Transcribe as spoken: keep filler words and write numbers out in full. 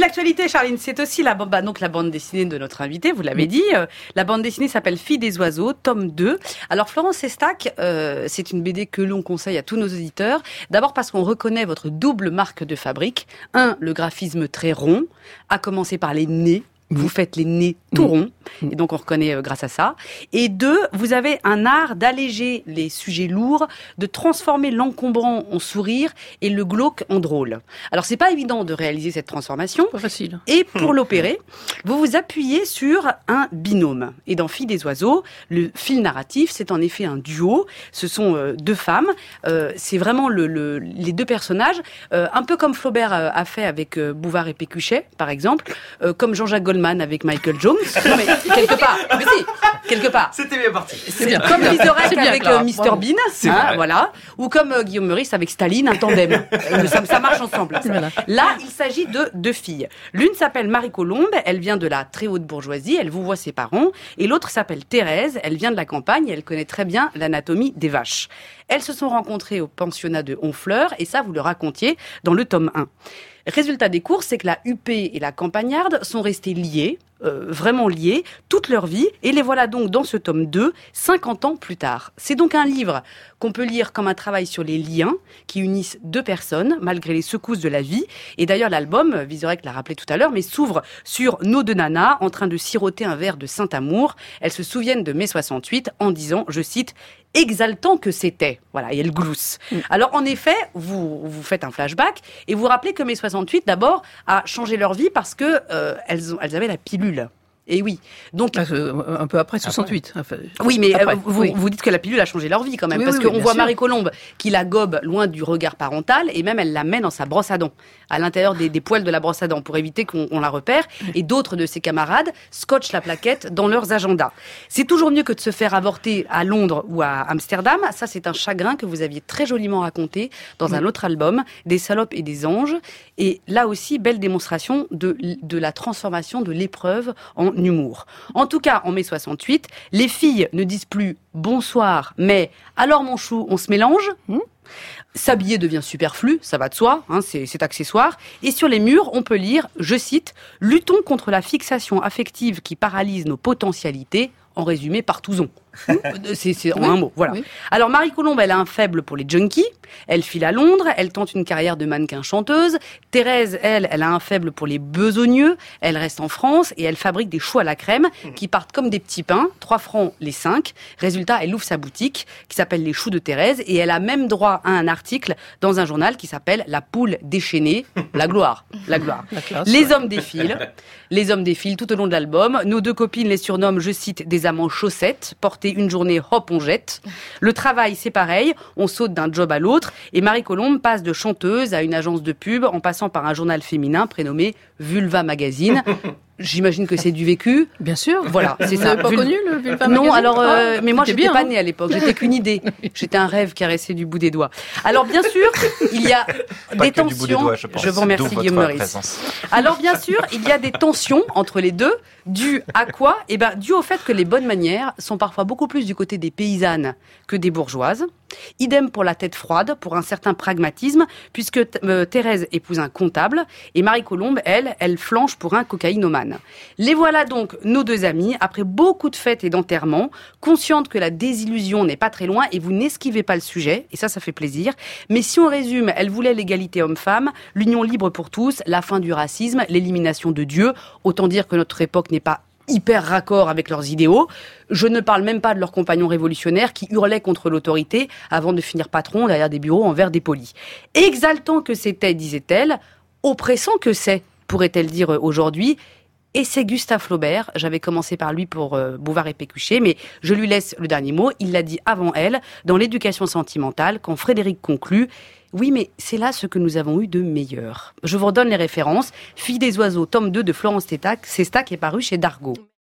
l'actualité, Charline, c'est aussi la, bah, donc la bande dessinée de notre invité, vous l'avez dit. Euh, la bande dessinée s'appelle Fille des oiseaux, tome deux. Alors Florence Estac, euh, c'est une B D que l'on conseille à tous nos auditeurs. D'abord parce qu'on reconnaît votre double marque de fabrique. Un, le graphisme très rond, à commencer par les nez. Vous faites les nez tout ronds, et donc on reconnaît euh, grâce à ça. Et deux, vous avez un art d'alléger les sujets lourds, de transformer l'encombrant en sourire et le glauque en drôle. Alors c'est pas évident de réaliser cette transformation. Pas facile. Et pour l'opérer, vous vous appuyez sur un binôme. Et dans Fille des oiseaux, le fil narratif, c'est en effet un duo. Ce sont euh, deux femmes. Euh, c'est vraiment le, le, les deux personnages, euh, un peu comme Flaubert euh, a fait avec euh, Bouvard et Pécuchet, par exemple, euh, comme Jean-Jacques Goldman avec Michael Jones. Non, mais quelque part. Mais si, quelque part. C'était bien parti. C'est bien. Comme Lisorek avec euh, mister Bean, hein, voilà. Ou comme euh, Guillaume Meurice avec Staline, un tandem. Euh, ça, ça marche ensemble. Voilà. Là, il s'agit de deux filles. L'une s'appelle Marie Colombe, elle vient de la très haute bourgeoisie, elle vous voit ses parents. Et l'autre s'appelle Thérèse, elle vient de la campagne, elle connaît très bien l'anatomie des vaches. Elles se sont rencontrées au pensionnat de Honfleur, et ça, vous le racontiez dans le tome un. Résultat des courses, c'est que la huppée et la campagnarde sont restées liées, euh, vraiment liées, toute leur vie, et les voilà donc dans ce tome deux, cinquante ans plus tard. C'est donc un livre qu'on peut lire comme un travail sur les liens qui unissent deux personnes, malgré les secousses de la vie. Et d'ailleurs, l'album, Vizorek l'a rappelé tout à l'heure, mais s'ouvre sur nos deux nanas en train de siroter un verre de Saint-Amour. Elles se souviennent de mai soixante-huit en disant, je cite, « exaltant que c'était ». Voilà, et elles gloussent. Mm. Alors, en effet, vous, vous faites un flashback et vous rappelez que mai soixante-huit, d'abord, a changé leur vie parce que euh, elles, ont, elles avaient la pilule. Et oui. Donc, ah, un peu après soixante-huit. Enfin, oui, mais après, vous, oui. vous dites que la pilule a changé leur vie quand même. Oui, parce oui, qu'on oui, voit sûr. Marie Colombe qui la gobe loin du regard parental et même elle la met dans sa brosse à dents, à l'intérieur des, des poils de la brosse à dents pour éviter qu'on on la repère. Et d'autres de ses camarades scotchent la plaquette dans leurs agendas. C'est toujours mieux que de se faire avorter à Londres ou à Amsterdam. Ça, c'est un chagrin que vous aviez très joliment raconté dans un autre album, Des salopes et des anges. Et là aussi, belle démonstration de, de la transformation de l'épreuve en humour. En tout cas, en mai soixante-huit, les filles ne disent plus « bonsoir », mais « alors mon chou, on se mélange ?» mmh. S'habiller devient superflu, ça va de soi, hein, c'est, c'est accessoire. Et sur les murs, on peut lire, je cite, « luttons contre la fixation affective qui paralyse nos potentialités », en résumé par Touzon. C'est, c'est en oui, un mot, voilà. Oui. Alors Marie Colombe, elle a un faible pour les junkies. Elle file à Londres, elle tente une carrière de mannequin chanteuse. Thérèse, elle, elle a un faible pour les besogneux. Elle reste en France et elle fabrique des choux à la crème qui partent comme des petits pains, trois francs les cinq. Résultat, elle ouvre sa boutique qui s'appelle Les Choux de Thérèse et elle a même droit à un article dans un journal qui s'appelle La poule déchaînée. La gloire, la gloire. La classe, les ouais. hommes défilent, les hommes défilent tout au long de l'album. Nos deux copines les surnomment, je cite, des amants chaussettes, portés une journée, hop, on jette. Le travail, c'est pareil, on saute d'un job à l'autre. Et Marie Colombe passe de chanteuse à une agence de pub en passant par un journal féminin prénommé Vulva Magazine. J'imagine que c'est du vécu. Bien sûr. Voilà, c'est Vous ça. n'avez pas Vul... connu le Vulva Non, Magazine alors, euh, ah, mais moi, j'étais bien, pas hein. née à l'époque. J'étais qu'une idée. J'étais un rêve caressé du bout des doigts. Alors, bien sûr, il y a pas des que tensions. Du bout des doigts, je, pense. je vous remercie, Guillaume Meurice. Alors, bien sûr, il y a des tensions entre les deux. Dû à quoi? Eh ben, dû au fait que les bonnes manières sont parfois beaucoup plus du côté des paysannes que des bourgeoises. Idem pour la tête froide, pour un certain pragmatisme, puisque euh, Thérèse épouse un comptable et Marie Colombe, elle, elle flanche pour un cocaïnomane. Les voilà donc, nos deux amies, après beaucoup de fêtes et d'enterrements, conscientes que la désillusion n'est pas très loin et vous n'esquivez pas le sujet, et ça, ça fait plaisir. Mais si on résume, elles voulaient l'égalité homme-femme, l'union libre pour tous, la fin du racisme, l'élimination de Dieu, autant dire que notre époque n'est pas hyper raccord avec leurs idéaux. Je ne parle même pas de leurs compagnons révolutionnaires qui hurlaient contre l'autorité avant de finir patron derrière des bureaux en verre dépoli. Exaltant que c'était, disait-elle, oppressant que c'est, pourrait-elle dire aujourd'hui. Et c'est Gustave Flaubert, j'avais commencé par lui pour euh, Bouvard et Pécuchet, mais je lui laisse le dernier mot, il l'a dit avant elle, dans l'éducation sentimentale, quand Frédéric conclut « Oui, mais c'est là ce que nous avons eu de meilleur ». Je vous redonne les références. Fille des oiseaux, tome deux de Florence Estac, est paru chez Dargaud.